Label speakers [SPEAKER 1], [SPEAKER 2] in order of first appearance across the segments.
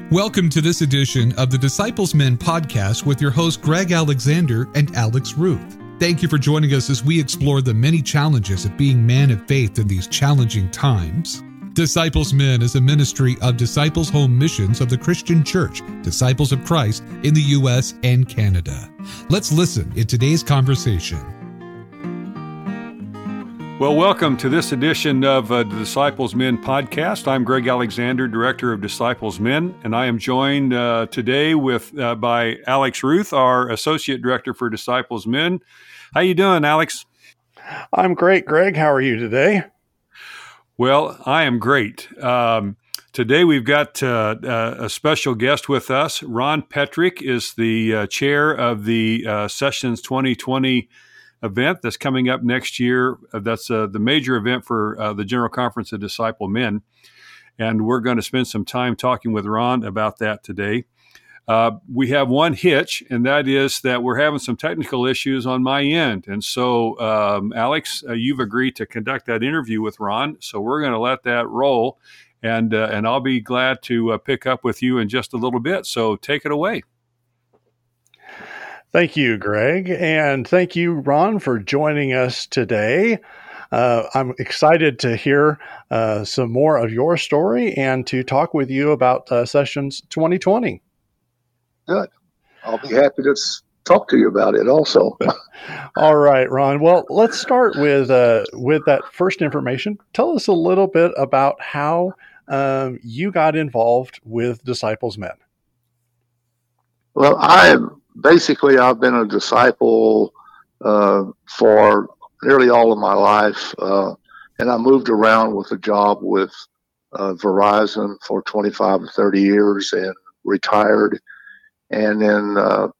[SPEAKER 1] Welcome to this edition of the Disciples Men podcast with your host Greg Alexander and Alex Ruth. Thank you for joining us as we explore the many challenges of being man of faith in these challenging times. Disciples Men is a ministry of Disciples Home Missions of the Christian Church, Disciples of Christ in the U.S. and Canada. Let's listen in today's conversation.
[SPEAKER 2] Well, welcome to this edition of the Disciples Men podcast. I'm Greg Alexander, Director of Disciples Men, and I am joined today by Alex Ruth, our Associate Director for Disciples Men. How you doing, Alex?
[SPEAKER 3] I'm great, Greg. How are you today?
[SPEAKER 2] Well, I am great. Today we've got a special guest with us. Ron Petrik is the chair of the Sessions 2020 event that's coming up next year. That's the major event for the General Conference of Disciple Men. And we're going to spend some time talking with Ron about that today. We have one hitch, and that is that we're having some technical issues on my end. And so, Alex, you've agreed to conduct that interview with Ron. So we're going to let that roll, and I'll be glad to pick up with you in just a little bit. So take it away.
[SPEAKER 3] Thank you, Greg, and thank you, Ron, for joining us today. I'm excited to hear some more of your story and to talk with you about Sessions 2020.
[SPEAKER 4] Good. I'll be happy to talk to you about it also.
[SPEAKER 3] All right, Ron. Well, let's start with that first information. Tell us a little bit about how you got involved with Disciples Men.
[SPEAKER 4] Well, I've been a disciple for nearly all of my life, and I moved around with a job with Verizon for 25 or 30 years and retired. And then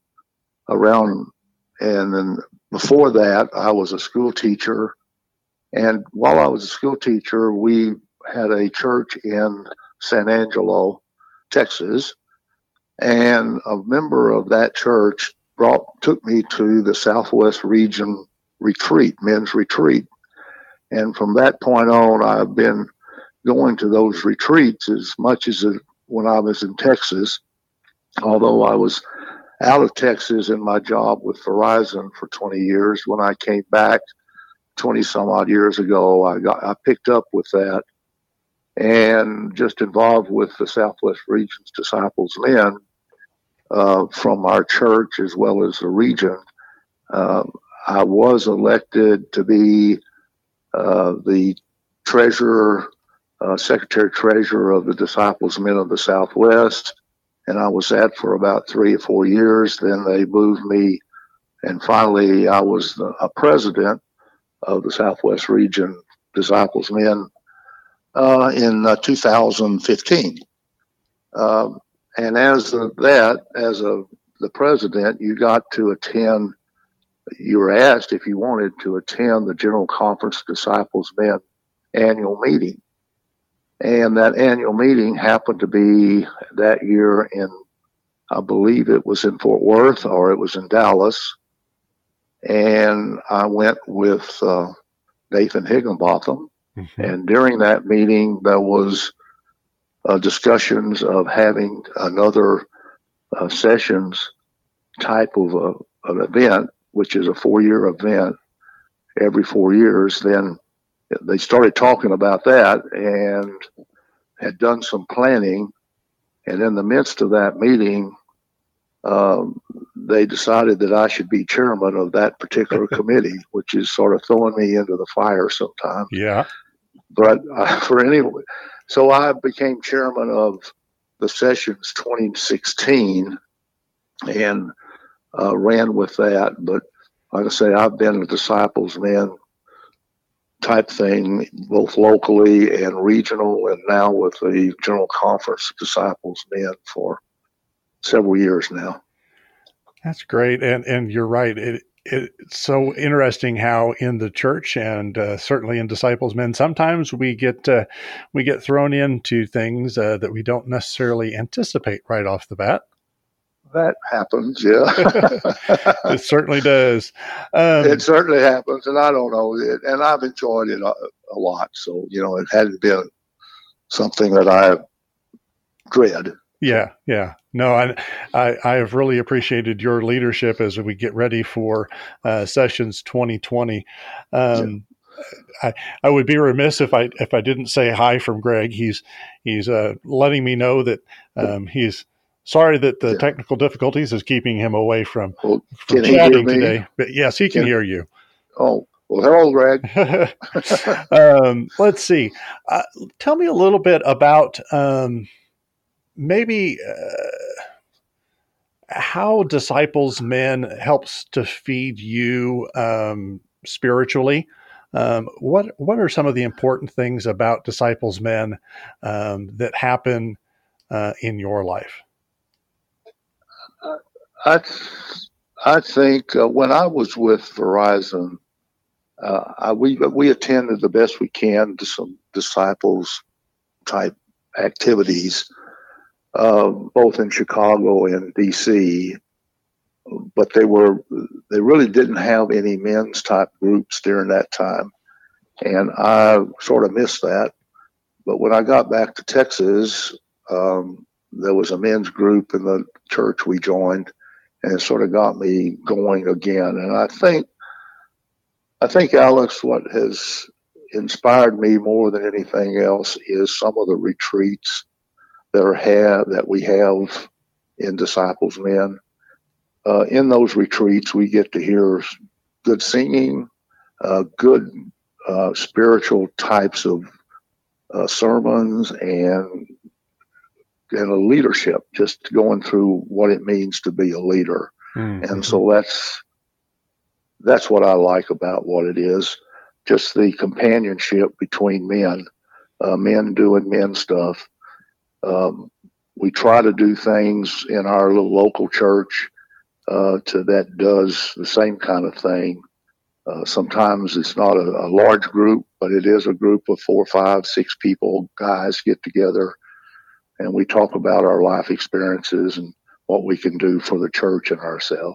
[SPEAKER 4] before that, I was a school teacher. And while I was a school teacher, we had a church in San Angelo, Texas. And a member of that church took me to the Southwest Region retreat, men's retreat. And from that point on, I've been going to those retreats as much as when I was in Texas. Although I was out of Texas in my job with Verizon for 20 years, when I came back 20 some odd years ago, I picked up with that and just involved with the Southwest Region's Disciples Men. From our church as well as the region. I was elected to be the secretary-treasurer of the Disciples Men of the Southwest, and I was that for about 3 or 4 years. Then they moved me, and finally I was a president of the Southwest Region Disciples Men in 2015. And as the president, you were asked if you wanted to attend the General Conference of Disciples Men annual meeting. And that annual meeting happened to be that year I believe it was in Fort Worth or it was in Dallas. And I went with Nathan Higginbotham. Mm-hmm. And during that meeting, there was discussions of having another sessions type of an event, which is a 4-year event every 4 years. Then they started talking about that and had done some planning. And in the midst of that meeting, they decided that I should be chairman of that particular committee, which is sort of throwing me into the fire sometimes.
[SPEAKER 3] Yeah.
[SPEAKER 4] But so I became chairman of the Sessions 2016 and ran with that. But like I say, I've been a Disciples Men type thing, both locally and regional, and now with the General Conference of Disciples Men for several years now.
[SPEAKER 3] That's great. And you're right. It's so interesting how in the church and certainly in Disciples Men, sometimes we get thrown into things that we don't necessarily anticipate right off the bat.
[SPEAKER 4] That happens, yeah.
[SPEAKER 3] It certainly does.
[SPEAKER 4] It certainly happens, and I don't know it, and I've enjoyed it a lot. So it hadn't been something that I dread.
[SPEAKER 3] Yeah, yeah. No, I have really appreciated your leadership as we get ready for Sessions 2020. Um, I would be remiss if I didn't say hi from Greg. He's letting me know that he's sorry that the
[SPEAKER 4] Yeah.
[SPEAKER 3] technical difficulties is keeping him away from
[SPEAKER 4] Well, can he hear
[SPEAKER 3] chatting
[SPEAKER 4] me?
[SPEAKER 3] today. But yes, he can hear you.
[SPEAKER 4] Oh, well, hello, Greg.
[SPEAKER 3] Let's see. Tell me a little bit about maybe how Disciples Men helps to feed you spiritually. What are some of the important things about Disciples Men that happen in your life?
[SPEAKER 4] I I think when I was with Verizon, we attended the best we can to some disciples type activities, both in Chicago and DC. But they really didn't have any men's type groups during that time, and I sort of missed that. But when I got back to Texas, there was a men's group in the church we joined, and it sort of got me going again. And I think Alex, what has inspired me more than anything else is some of the retreats that we have in Disciples Men. In those retreats, we get to hear good singing, good spiritual types of sermons, and a leadership, just going through what it means to be a leader. Mm-hmm. And so that's what I like about what it is, just the companionship between men, men doing men stuff. We try to do things in our little local church that does the same kind of thing. Sometimes it's not a large group, but it is a group of 4, 5, 6 people, guys get together, and we talk about our life experiences and what we can do for the church and ourselves.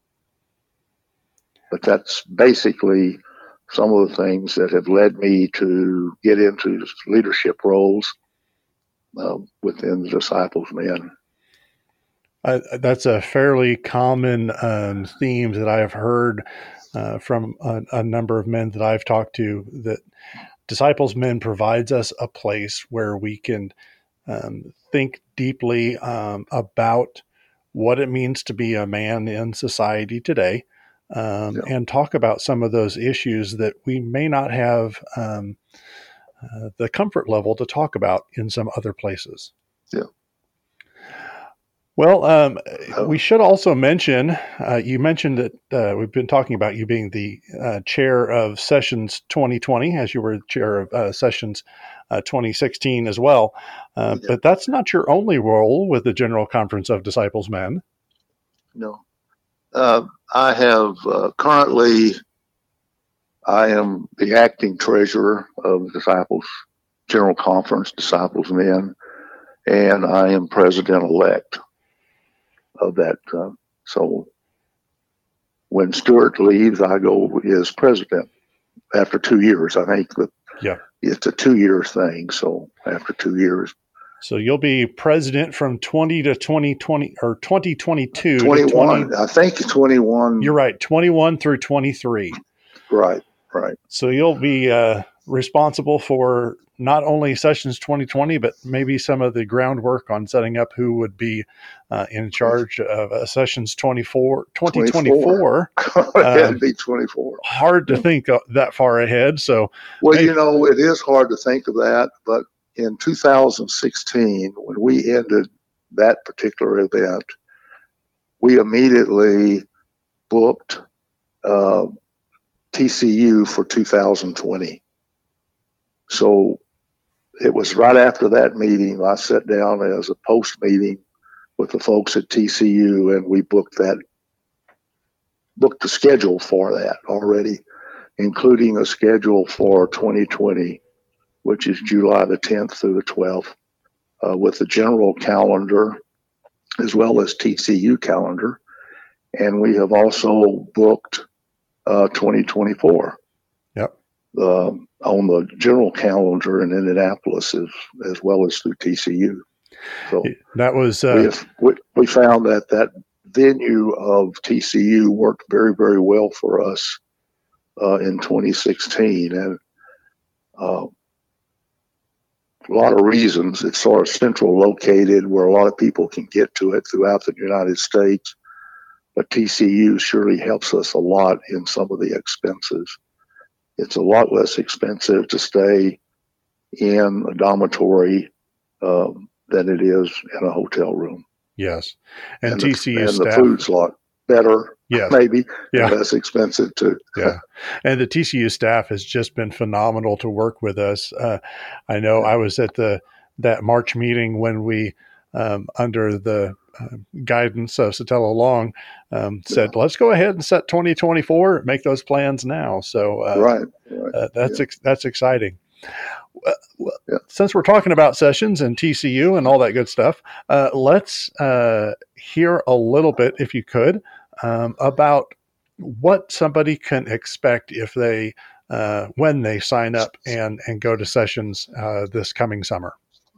[SPEAKER 4] But that's basically some of the things that have led me to get into leadership roles within the Disciples Men.
[SPEAKER 3] That's a fairly common theme that I have heard from a number of men that I've talked to, that Disciples Men provides us a place where we can think deeply about what it means to be a man in society today, and talk about some of those issues that we may not have the comfort level to talk about in some other places.
[SPEAKER 4] Yeah.
[SPEAKER 3] Well, we should also mention, you mentioned that we've been talking about you being the chair of Sessions 2020, as you were chair of Sessions 2016 as well. But that's not your only role with the General Conference of Disciples Men.
[SPEAKER 4] No. I have currently, I am the acting treasurer of Disciples General Conference, Disciples Men, and I am president-elect of that. So when Stuart leaves, I go as president after 2 years. I think it's a 2-year thing. So after 2 years.
[SPEAKER 3] So you'll be president from 20 to 2020 or 2022.
[SPEAKER 4] 21. I think 21.
[SPEAKER 3] You're right. 21 through 23.
[SPEAKER 4] Right.
[SPEAKER 3] So you'll be responsible for not only Sessions 2020, but maybe some of the groundwork on setting up who would be in charge of Sessions 2024.
[SPEAKER 4] That'd be 24.
[SPEAKER 3] Hard to think that far ahead. So,
[SPEAKER 4] well, it is hard to think of that. But in 2016, when we ended that particular event, we immediately booked TCU for 2020. So it was right after that meeting, I sat down as a post meeting with the folks at TCU, and we booked the schedule for that already, including a schedule for 2020, which is July the 10th through the 12th, with the general calendar as well as TCU calendar. And we have also booked 2024.
[SPEAKER 3] Yep.
[SPEAKER 4] On the general calendar in Indianapolis as well as through TCU. So
[SPEAKER 3] that was
[SPEAKER 4] we found that venue of TCU worked very, very well for us in 2016, and a lot of reasons. It's sort of central located where a lot of people can get to it throughout the United States. But TCU surely helps us a lot in some of the expenses. It's a lot less expensive to stay in a dormitory than it is in a hotel room.
[SPEAKER 3] Yes. And
[SPEAKER 4] TCU
[SPEAKER 3] staff.
[SPEAKER 4] The food's a lot better, maybe,
[SPEAKER 3] and
[SPEAKER 4] less expensive too.
[SPEAKER 3] Yeah. And the TCU staff has just been phenomenal to work with us. I know I was at that March meeting when we, under the guidance of Sotelo Long, said, let's go ahead and set 2024, make those plans now. So that's exciting. Since we're talking about sessions and TCU and all that good stuff, let's hear a little bit, if you could, about what somebody can expect if they when they sign up and go to sessions this coming summer.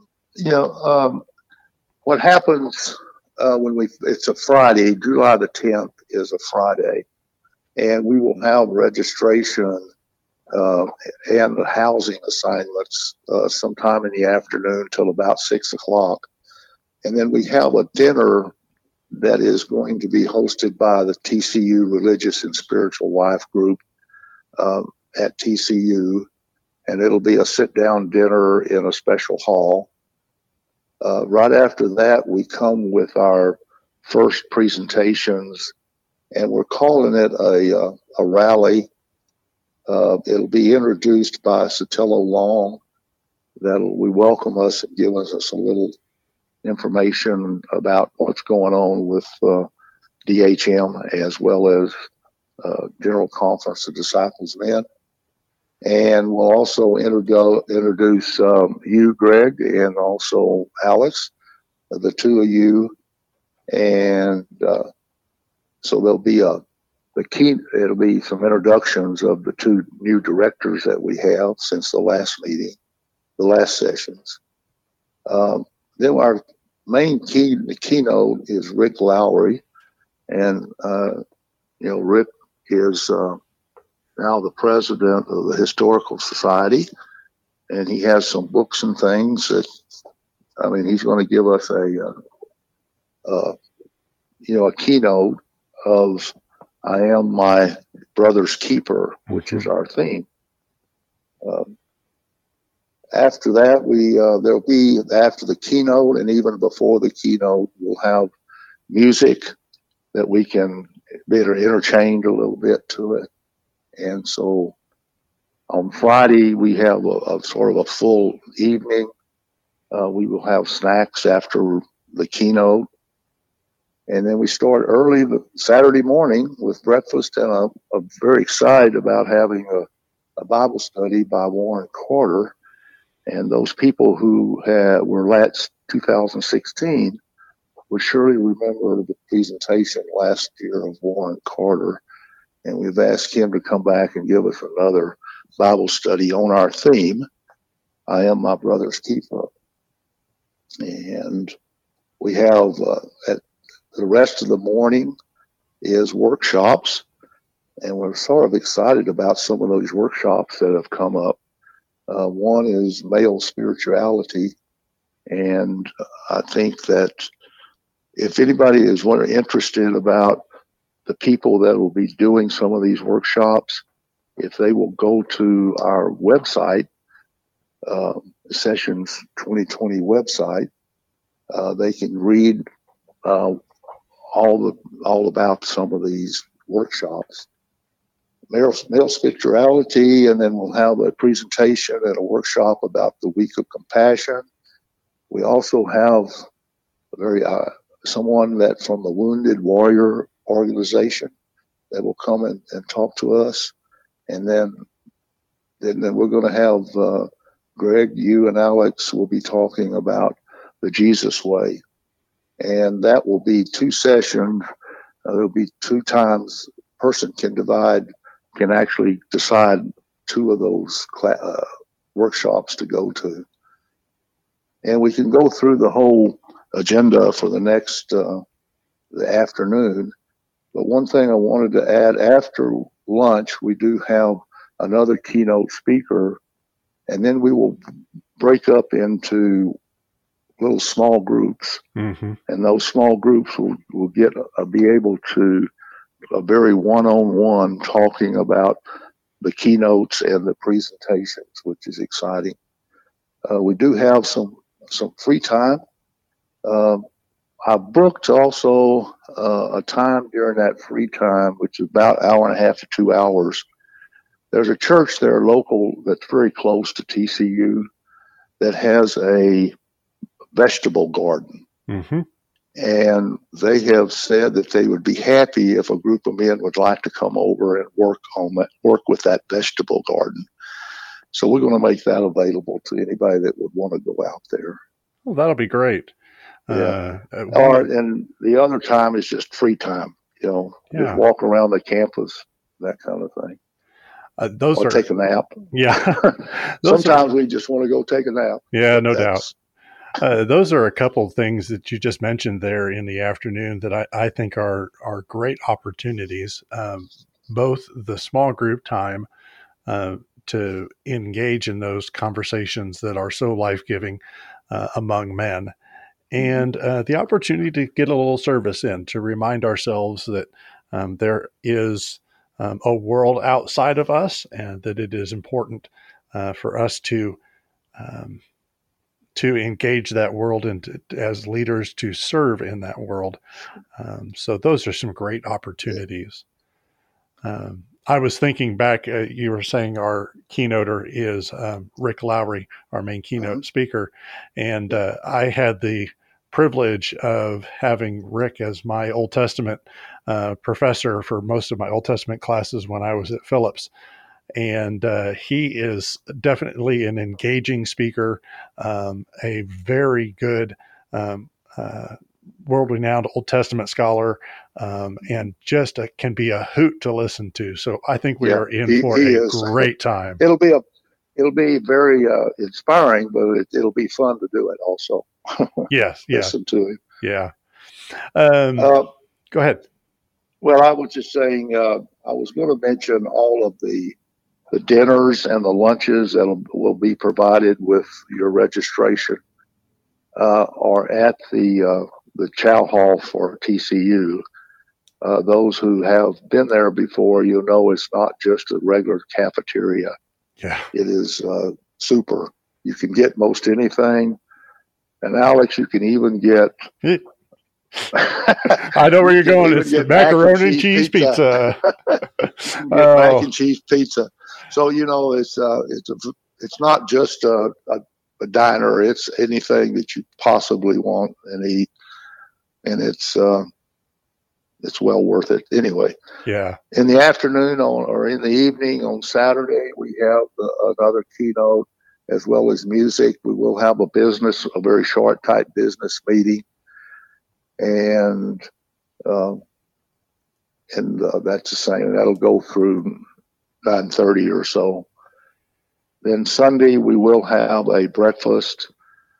[SPEAKER 4] What happens when it's a Friday, July the 10th is a Friday, and we will have registration and the housing assignments sometime in the afternoon till about 6 o'clock. And then we have a dinner that is going to be hosted by the TCU Religious and Spiritual Life Group at TCU. And it'll be a sit-down dinner in a special hall. Right after that, we come with our first presentations, and we're calling it a rally. It'll be introduced by Sotelo Long. That'll welcome us and give us a little information about what's going on with DHM, as well as General Conference of Disciples Men. And we'll also introduce you, Greg, and also Alex, the two of you. And so there'll be it'll be some introductions of the two new directors that we have since the last meeting, the last sessions. Then our main keynote is Rick Lowry, and Rick is now the president of the Historical Society, and he has some books and things that, he's going to give us a keynote of I Am My Brother's Keeper, which is our theme. After that, there'll be, after the keynote and even before the keynote, we'll have music that we can better interchange a little bit to it. And so on Friday, we have a sort of a full evening. We will have snacks after the keynote. And then we start early the Saturday morning with breakfast, and I'm very excited about having a Bible study by Warren Carter. And those people who were last 2016 would surely remember the presentation last year of Warren Carter. And we've asked him to come back and give us another Bible study on our theme, I Am My Brother's Keeper. And we have the rest of the morning is workshops, and we're sort of excited about some of those workshops that have come up. One is male spirituality, and I think that if anybody is interested about the people that will be doing some of these workshops, if they will go to our website, Sessions 2020 website, they can read all about some of these workshops. Male spirituality, and then we'll have a presentation and a workshop about the Week of Compassion. We also have someone that from the Wounded Warrior organization that will come and talk to us. And then we're going to have Greg, you and Alex will be talking about the Jesus Way. And that will be 2 sessions. There'll be 2 times. Person can actually decide 2 of those workshops to go to. And we can go through the whole agenda for the next the afternoon. But one thing I wanted to add, after lunch, we do have another keynote speaker, and then we will break up into little small groups. And those small groups will be able to a very one-on-one talking about the keynotes and the presentations, which is exciting. We do have some free time. I booked also a time during that free time, which is about an hour and a half to 2 hours. There's a church there local that's very close to TCU that has a vegetable garden. And they have said that they would be happy if a group of men would like to come over and work with that vegetable garden. So we're going to make that available to anybody that would want to go out there.
[SPEAKER 3] Well, that'll be great.
[SPEAKER 4] Yeah. And the other time is just free time, just walk around the campus, that kind of thing. Or take a nap.
[SPEAKER 3] Yeah.
[SPEAKER 4] Sometimes we just want to go take a nap.
[SPEAKER 3] Yeah, no doubt. Those are a couple of things that you just mentioned there in the afternoon that I think are great opportunities. Both the small group time to engage in those conversations that are so life-giving among men, and the opportunity to get a little service in, to remind ourselves that there is a world outside of us, and that it is important for us to engage that world and as leaders to serve in that world. So those are some great opportunities. I was thinking back, you were saying our keynoter is Rick Lowry, our main keynote speaker. And I had the privilege of having Rick as my Old Testament professor for most of my Old Testament classes when I was at Phillips. And he is definitely an engaging speaker, a very good world-renowned Old Testament scholar, and just can be a hoot to listen to. So I think we are in for a great time.
[SPEAKER 4] It'll be very inspiring, but it'll be fun to do it also.
[SPEAKER 3] Yes,
[SPEAKER 4] listen to him.
[SPEAKER 3] Yeah. Go ahead.
[SPEAKER 4] Well, I was just saying, I was going to mention all of the dinners and the lunches that will be provided with your registration are at the Chow Hall for TCU. Those who have been there before, you'll know it's not just a regular cafeteria.
[SPEAKER 3] Yeah,
[SPEAKER 4] it is super. You can get most anything, and Alex, you can even get.
[SPEAKER 3] I know where you're going. It's the macaroni and cheese pizza.
[SPEAKER 4] Mac and cheese pizza. So it's not just a diner. It's anything that you possibly want and eat, and it's well worth it. Anyway,
[SPEAKER 3] yeah.
[SPEAKER 4] In the afternoon or in the evening on Saturday, we have another keynote as well as music. We will have a very short, tight business meeting, and that's the same. That'll go through 9:30 or so. Then Sunday we will have a breakfast,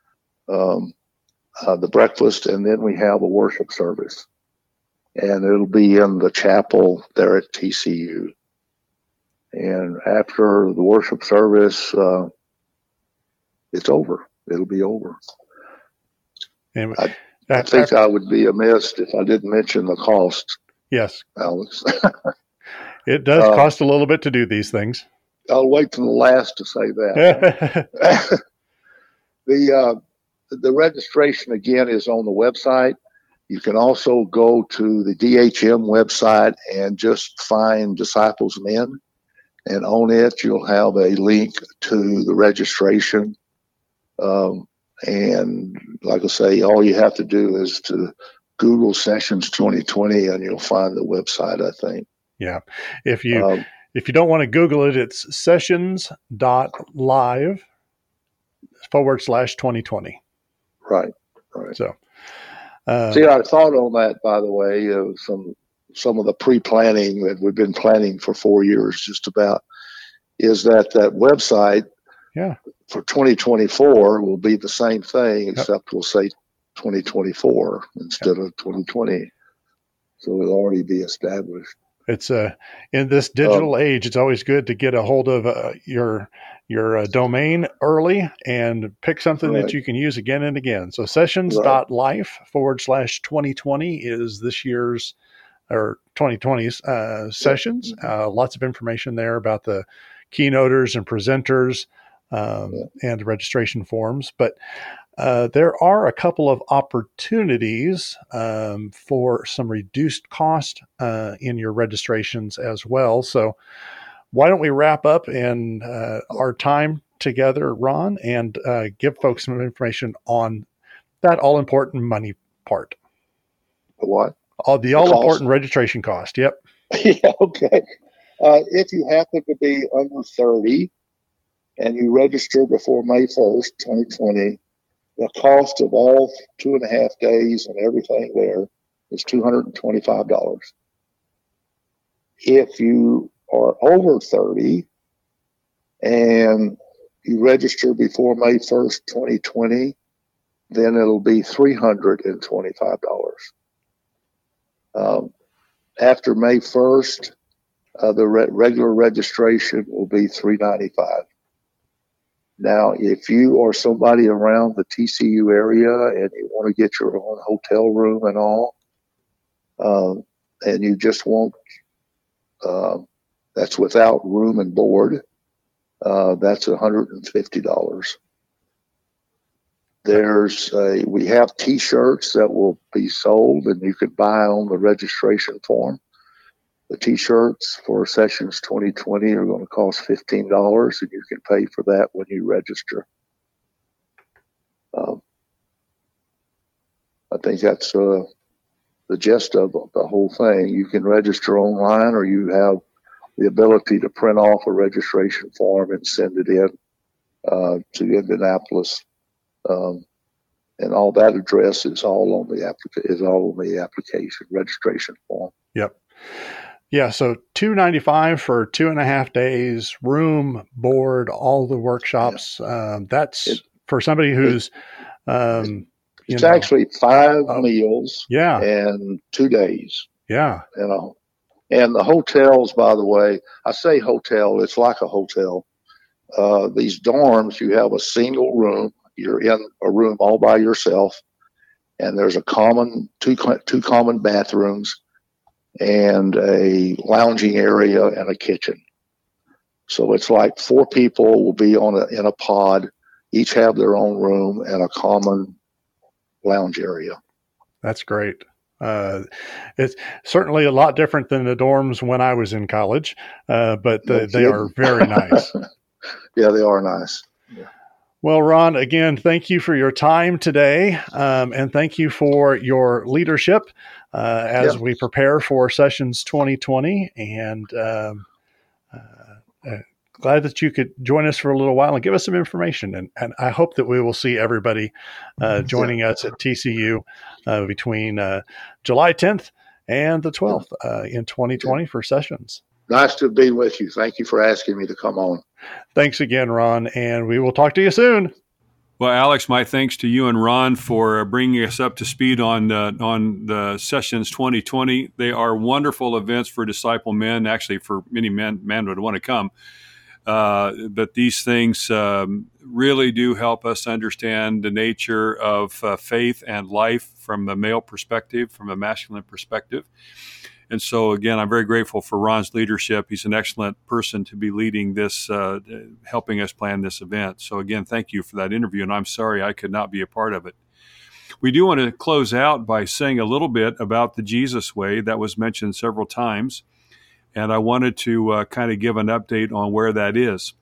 [SPEAKER 4] the breakfast, and then we have a worship service, and it'll be in the chapel there at TCU. And after the worship service, it's over. It'll be over.
[SPEAKER 3] And
[SPEAKER 4] I think I would be amiss if I didn't mention the cost.
[SPEAKER 3] Yes,
[SPEAKER 4] Alex.
[SPEAKER 3] It does cost a little bit to do these things.
[SPEAKER 4] I'll wait till the last to say that. The registration again is on the website. You can also go to the DHM website and just find Disciples Men, and on it you'll have a link to the registration. And like I say, all you have to do is to Google Sessions 2020 and you'll find the website, I think.
[SPEAKER 3] Yeah. If you don't want to Google it, it's sessions.live/2020.
[SPEAKER 4] Right.
[SPEAKER 3] So,
[SPEAKER 4] see, I thought on that, by the way, some of the pre-planning that we've been planning for 4 years, just about, is that website.
[SPEAKER 3] Yeah.
[SPEAKER 4] for 2024 will be the same thing, except we'll say 2024 instead of 2020. So it'll already be established.
[SPEAKER 3] It's in this digital age, it's always good to get a hold of your domain early and pick something that you can use again and again. So sessions.life/2020 is this year's or 2020's sessions. Lots of information there about the keynoters and presenters and registration forms. But there are a couple of opportunities for some reduced cost in your registrations as well. So why don't we wrap up in our time together, Ron, and give folks some information on that all-important money part.
[SPEAKER 4] What?
[SPEAKER 3] The all-important registration cost. Yep.
[SPEAKER 4] Yeah, okay. If you happen to be under 30 and you register before May 1st, 2020, the cost of all 2.5 days and everything there is $225. If you are over 30 and you register before May 1st, 2020, then it'll be $325. After May 1st, the regular registration will be $395. Now, if you are somebody around the TCU area and you want to get your own hotel room and all, and you just want, that's without room and board, that's $150. We have T-shirts that will be sold and you can buy on the registration form. The T-shirts for Sessions 2020 are going to cost $15, and you can pay for that when you register. I think that's the gist of the whole thing. You can register online, or you have the ability to print off a registration form and send it in to Indianapolis. And all that address is all on the application registration form.
[SPEAKER 3] Yep. Yeah, so $295 for 2.5 days, room, board, all the workshops. That's for somebody who's
[SPEAKER 4] it's actually 5 meals and 2 days.
[SPEAKER 3] Yeah.
[SPEAKER 4] And the hotels, by the way, I say hotel, it's like a hotel. These dorms, you have a single room. You're in a room all by yourself, and there's a two common bathrooms and a lounging area and a kitchen. So it's like 4 people will be in a pod, each have their own room and a common lounge area.
[SPEAKER 3] That's great. It's certainly a lot different than the dorms when I was in college, but they are very nice.
[SPEAKER 4] Yeah, they are nice. Yeah.
[SPEAKER 3] Well, Ron, again, thank you for your time today, and thank you for your leadership as we prepare for Sessions 2020. And glad that you could join us for a little while and give us some information. And I hope that we will see everybody joining us at TCU between July 10th and the 12th in 2020 for Sessions.
[SPEAKER 4] Nice to be with you. Thank you for asking me to come on.
[SPEAKER 3] Thanks again, Ron, and we will talk to you soon.
[SPEAKER 2] Well, Alex, my thanks to you and Ron for bringing us up to speed on the Sessions 2020. They are wonderful events for disciple men, actually for many men would want to come. But these things really do help us understand the nature of faith and life from the male perspective, from a masculine perspective. And so, again, I'm very grateful for Ron's leadership. He's an excellent person to be leading this, helping us plan this event. So, again, thank you for that interview, and I'm sorry I could not be a part of it. We do want to close out by saying a little bit about the Jesus Way that was mentioned several times, and I wanted to kind of give an update on where that is.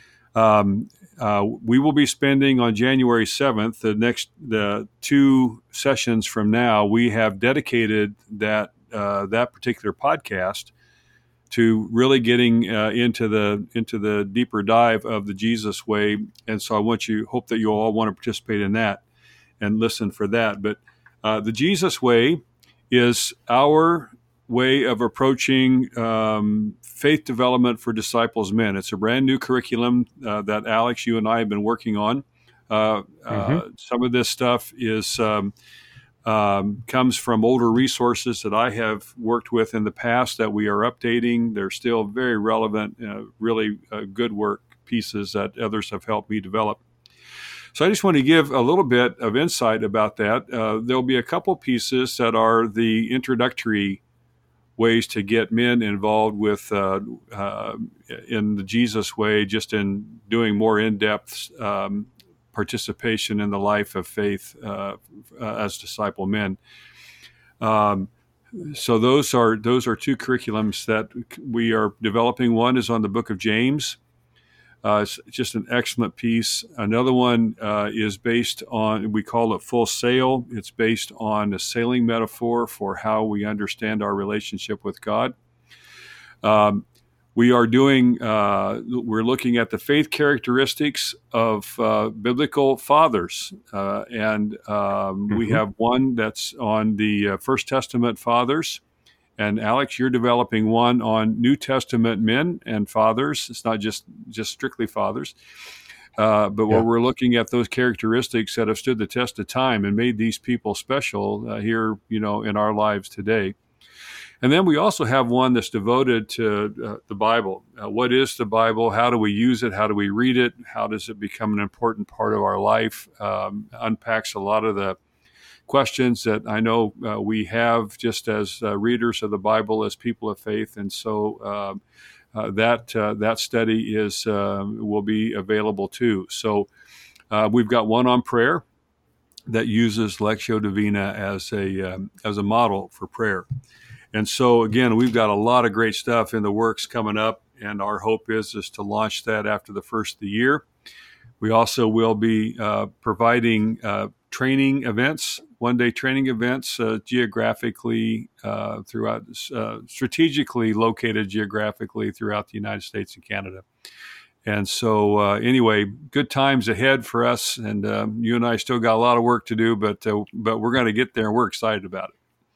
[SPEAKER 2] We will be spending on January 7th, the 2 sessions from now, we have dedicated that particular podcast to really getting into the deeper dive of the Jesus Way. And so hope that you all want to participate in that and listen for that. But the Jesus Way is our way of approaching faith development for disciples men. It's a brand new curriculum that Alex, you and I have been working on. Some of this stuff is comes from older resources that I have worked with in the past that we are updating. They're still very relevant, really good work pieces that others have helped me develop. So I just want to give a little bit of insight about that. There'll be a couple pieces that are the introductory ways to get men involved with in the Jesus way, just in doing more in-depth participation in the life of faith as disciple men. So those are two curriculums that we are developing. One is on the book of James. It's just an excellent piece. Another one is based on, we call it Full Sail. It's based on a sailing metaphor for how we understand our relationship with God. We are we're looking at the faith characteristics of biblical fathers. We have one that's on the First Testament fathers. And Alex, you're developing one on New Testament men and fathers. It's not just strictly fathers, but where we're looking at those characteristics that have stood the test of time and made these people special here, in our lives today. And then we also have one that's devoted to the Bible. What is the Bible? How do we use it? How do we read it? How does it become an important part of our life? Unpacks a lot of the questions that I know we have just as readers of the Bible, as people of faith. And so that study will be available too. So we've got one on prayer that uses Lectio Divina as a model for prayer. And so again, we've got a lot of great stuff in the works coming up, and our hope is to launch that after the first of the year. We also will be providing training events, one-day training events, geographically throughout, strategically located geographically throughout the United States and Canada. And so anyway, good times ahead for us, and you and I still got a lot of work to do, but we're going to get there, and we're excited about it.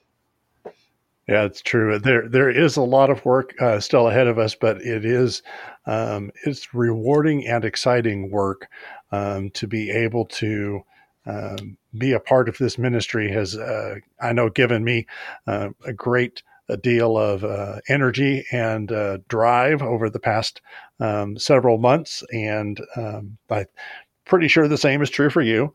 [SPEAKER 3] Yeah, it's true. There is a lot of work still ahead of us, but it's rewarding and exciting work to be able to be a part of this ministry. Has I know given me a great deal of energy and drive over the past several months, and I'm pretty sure the same is true for you.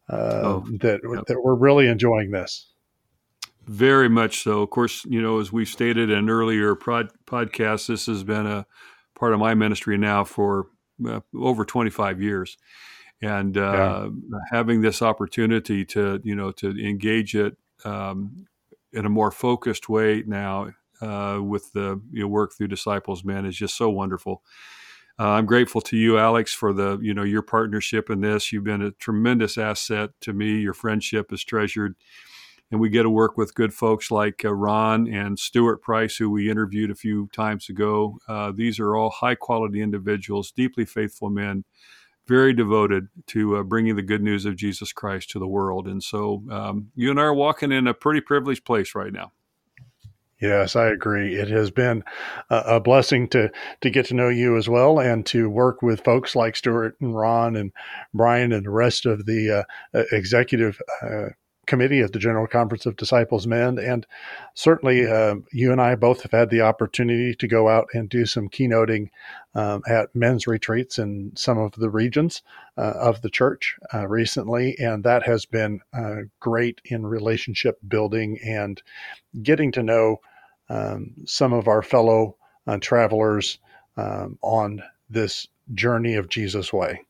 [SPEAKER 3] That we're really enjoying this.
[SPEAKER 2] Very much so. Of course, as we've stated in earlier podcasts, this has been a part of my ministry now for over 25 years. And having this opportunity to engage it in a more focused way now with the work through Disciples Men is just so wonderful. I'm grateful to you, Alex, for your partnership in this. You've been a tremendous asset to me. Your friendship is treasured. And we get to work with good folks like Ron and Stuart Price, who we interviewed a few times ago. These are all high-quality individuals, deeply faithful men, very devoted to bringing the good news of Jesus Christ to the world. And so you and I are walking in a pretty privileged place right now.
[SPEAKER 3] Yes, I agree. It has been a blessing to get to know you as well, and to work with folks like Stuart and Ron and Brian and the rest of the executive committee at the General Conference of Disciples Men. And certainly you and I both have had the opportunity to go out and do some keynoting at men's retreats in some of the regions of the church recently. And that has been great in relationship building and getting to know some of our fellow travelers on this journey of Jesus way.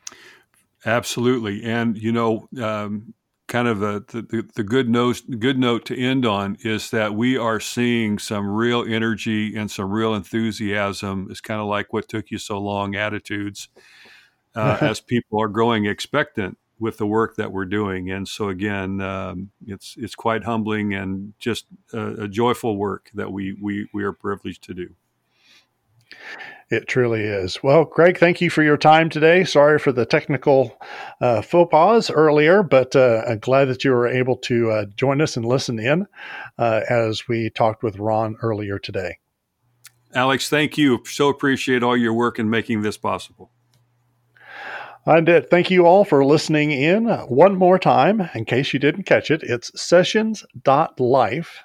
[SPEAKER 2] Absolutely. And, kind of the good note to end on is that we are seeing some real energy and some real enthusiasm. It's kind of like what took you so long attitudes as people are growing expectant with the work that we're doing. And so again, it's quite humbling and just a joyful work that we are privileged to do.
[SPEAKER 3] It truly is. Well, Greg, thank you for your time today. Sorry for the technical faux pas earlier, but I'm glad that you were able to join us and listen in as we talked with Ron earlier today.
[SPEAKER 2] Alex, thank you. So appreciate all your work in making this possible.
[SPEAKER 3] I did. Thank you all for listening in. One more time, in case you didn't catch it, it's sessions.life,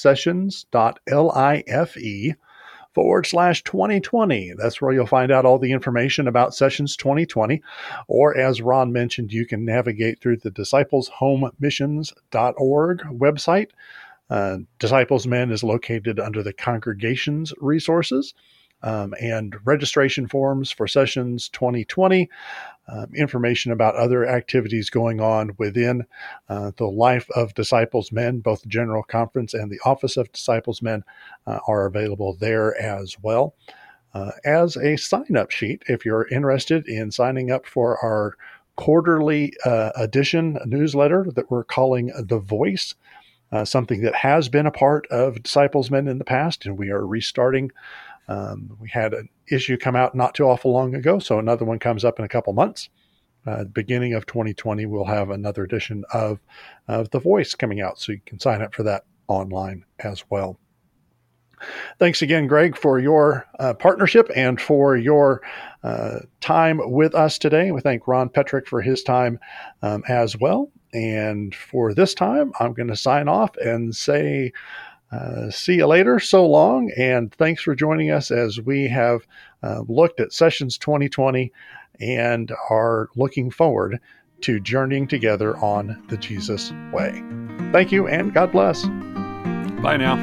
[SPEAKER 3] sessions.life/2020. That's where you'll find out all the information about Sessions 2020. Or as Ron mentioned, you can navigate through the discipleshomemissions.org website. Disciples Men is located under the Congregations Resources, and registration forms for Sessions 2020, information about other activities going on within the Life of Disciples Men, both the General Conference and the Office of Disciples Men are available there as well. As a sign-up sheet, if you're interested in signing up for our quarterly edition newsletter that we're calling The Voice, something that has been a part of Disciples Men in the past, and we are restarting. We had an issue come out not too awful long ago, so another one comes up in a couple months. Beginning of 2020, we'll have another edition of The Voice coming out, so you can sign up for that online as well. Thanks again, Greg, for your partnership and for your time with us today. We thank Ron Pettrick for his time as well. And for this time, I'm going to sign off and say, see you later, so long, and thanks for joining us as we have looked at Sessions 2020 and are looking forward to journeying together on the Jesus way. Thank you, and God bless.
[SPEAKER 2] Bye now.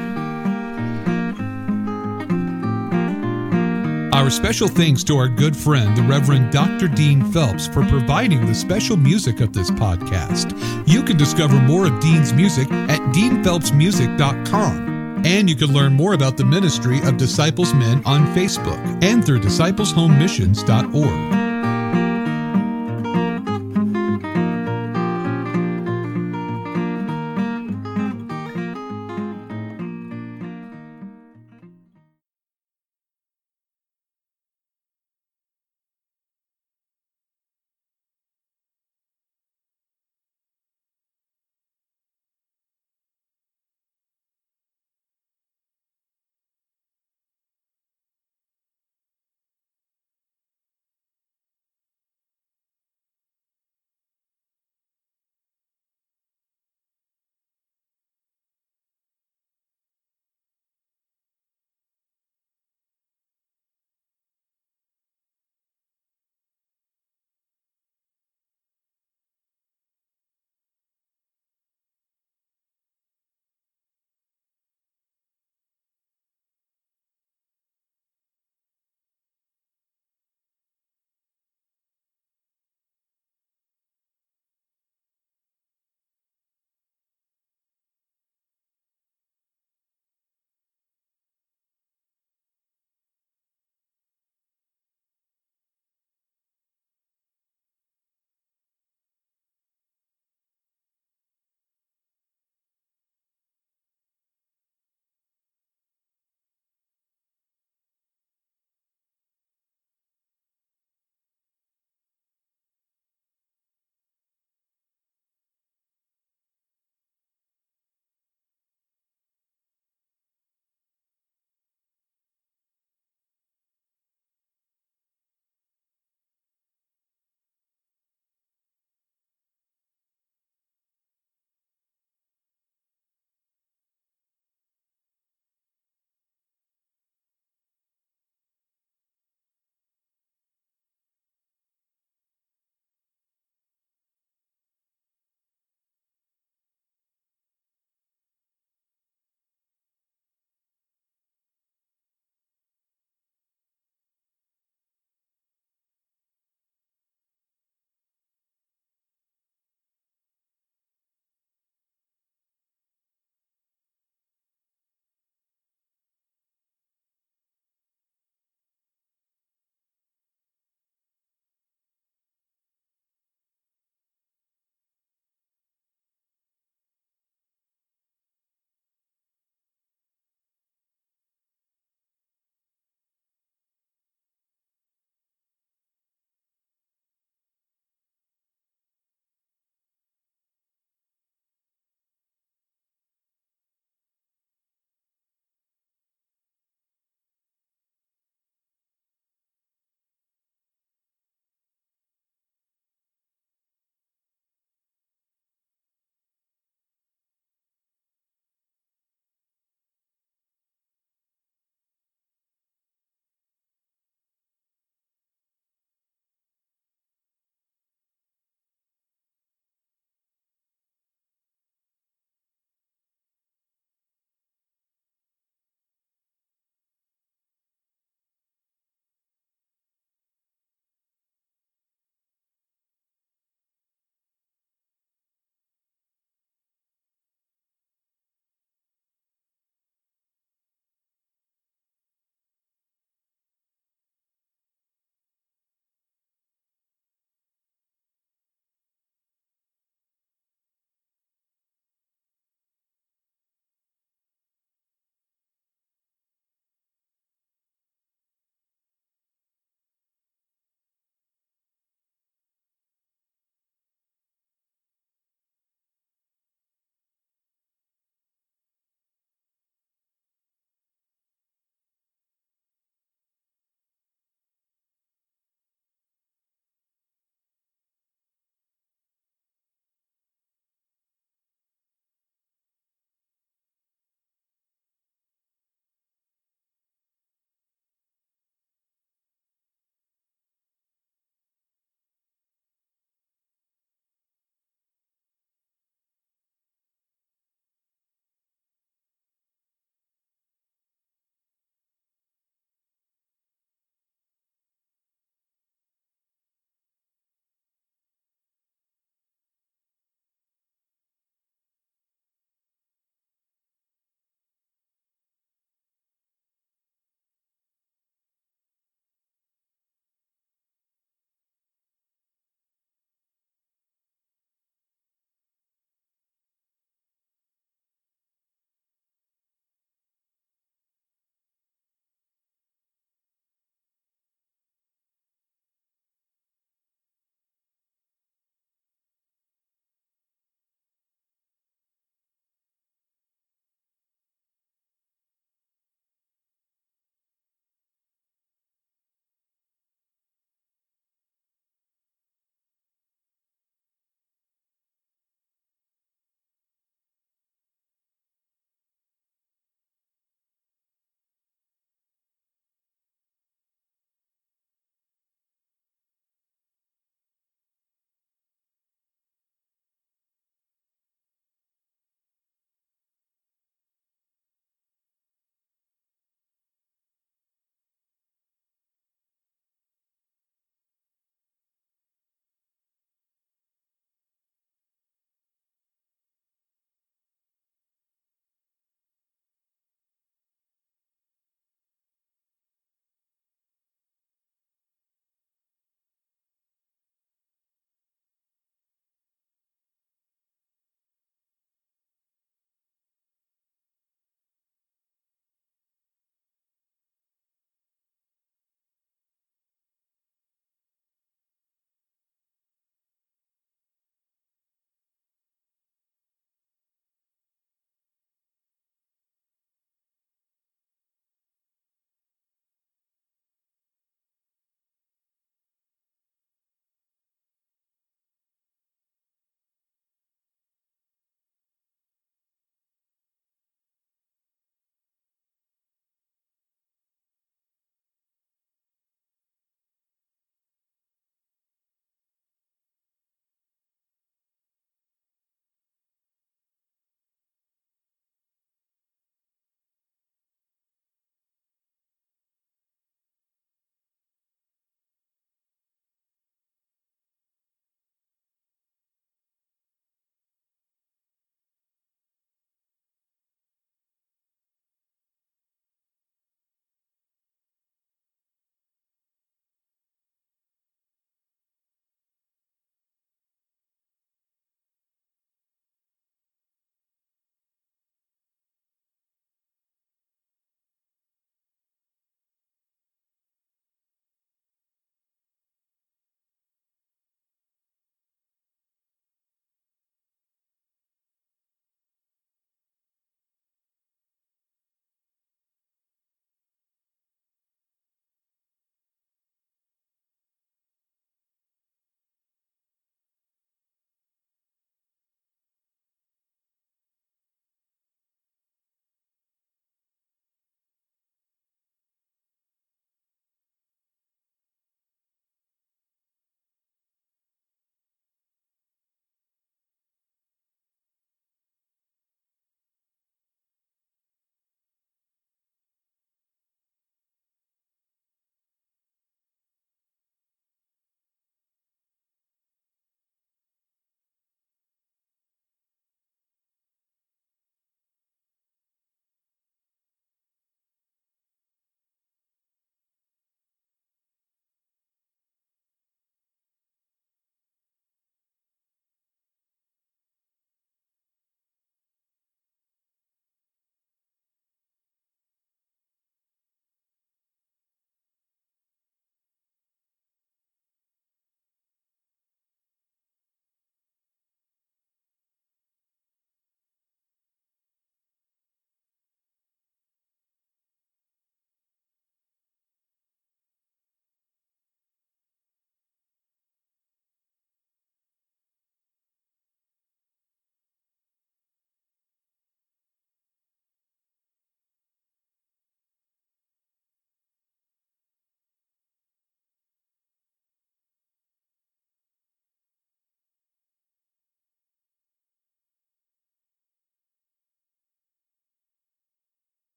[SPEAKER 1] Our special thanks to our good friend, the Reverend Dr. Dean Phelps, for providing the special music of this podcast. You can discover more of Dean's music at deanphelpsmusic.com. And you can learn more about the ministry of Disciples Men on Facebook and through discipleshomemissions.org.